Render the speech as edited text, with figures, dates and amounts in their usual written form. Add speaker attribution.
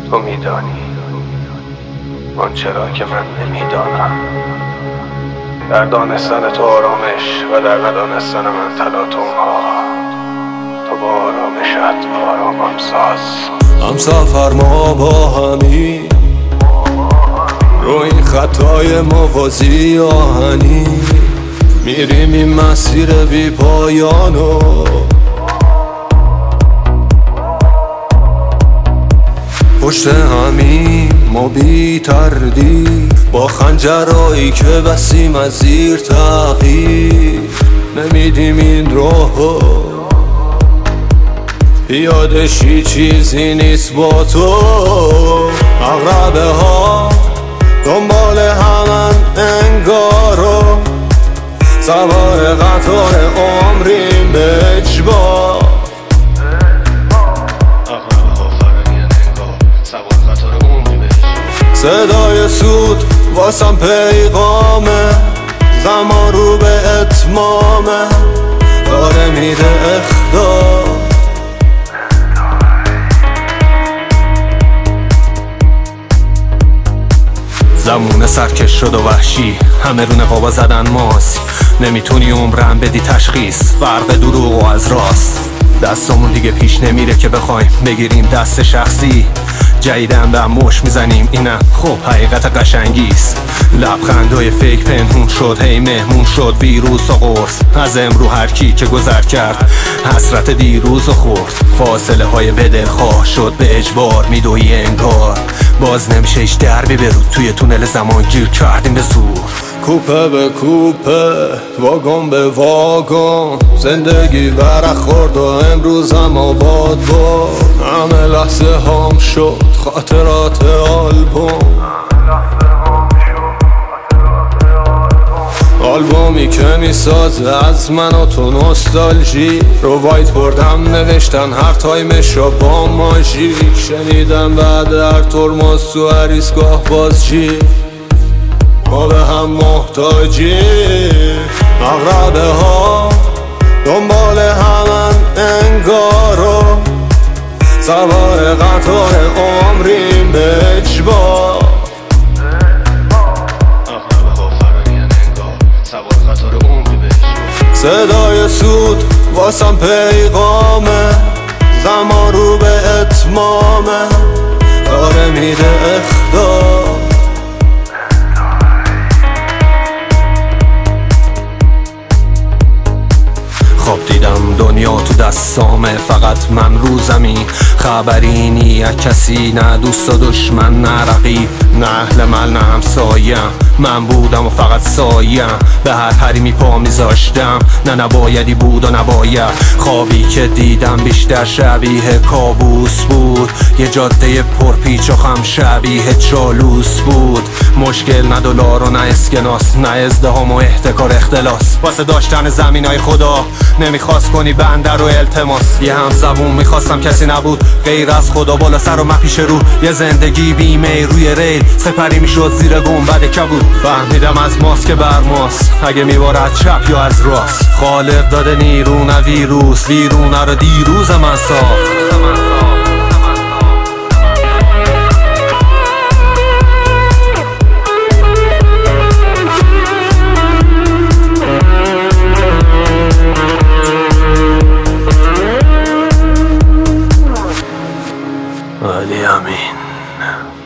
Speaker 1: تو میدانی آنچه را که من نمیدانم. در دانستن تو آرامش و در ندانستن من تلاطم‌ها. تو با آرامشت آرامم ساز.
Speaker 2: همسفر ما با همی رو این خطای موازی آهنی میریم این مسیر بی پایانو پشت همین ما بی تردید با خنجرهایی که بسیم از زیر تغییر نمیدیم این راهو پیادشی چیزی نیست با تو. عقربه ها دنبال همن انگارو سوار قطار عمریم به اجبار. صدای سود واسم پیغامه زمان رو به اتمامه داره میره اخدار. زمونه سرکش شد و وحشی همه رو نقابا زدن ماست نمیتونی عمرم بدی تشخیص فرق دروغ و از راست. دستمون دیگه پیش نمیره که بخوایم بگیریم دست شخصی جدیدن به مش میزنیم اینم خب حقیقت قشنگیست. لبخندای فیک پنهون شد هی مهمون شد ویروس و قرص از امرو هر کی که گذر کرد حسرت دیروز و خورد. فاصله های بدلخواه شد به اجبار میدوی انگار باز نمیشه ایش دربی برود توی تونل زمان گیر کردیم به زور. کوپه به کوپه واگن به واگن زندگی ورق خورد و امروزم آباد با همه لحظه هام شد خاطرات آلبومی که میسازه از من و تو نوستالژی رو وایت بردم نوشتن هر تایمش را با ماژی شنیدم بعد هر ترمز تو هر ایستگاه بازجی ما به هم محتاجی. عقربه ها دنبال همن انگارو سوار قطار عمریم به اجبار. صدای سود واسم پیغامه زمان رو به اتمامه داره میره اخدار. خواب دیدم دنیا تو دستامه فقط من روزمی خبری نی از کسی نه دوست و دشمن نه رقیب نه اهل مل نه همسایم من بودم و فقط سایم به هر حریمی پا میذاشتم نه نبایدی بود و نباید. خوابی که دیدم بیشتر شبیه کابوس بود یه جاده پرپیچ و خم شبیه چالوس بود. مشکل نه دلار و نه اسکناس نه ازدهام و احتکار اختلاس واسه داشتن زمینای خدا نمیخواست کنی بنده رو التماس. یه هم زبون میخواستم کسی نبود غیر از خدا بالا سر و مپیش رو یه زندگی بیمه روی ریل سپری میشد زیر گنبد کبود. فهمیدم از ماست که بر ماست اگه میبارد چپ یا از راست خالق داده نیرو نه ویروس ویرونه رو دیروز من ساخت. علی امین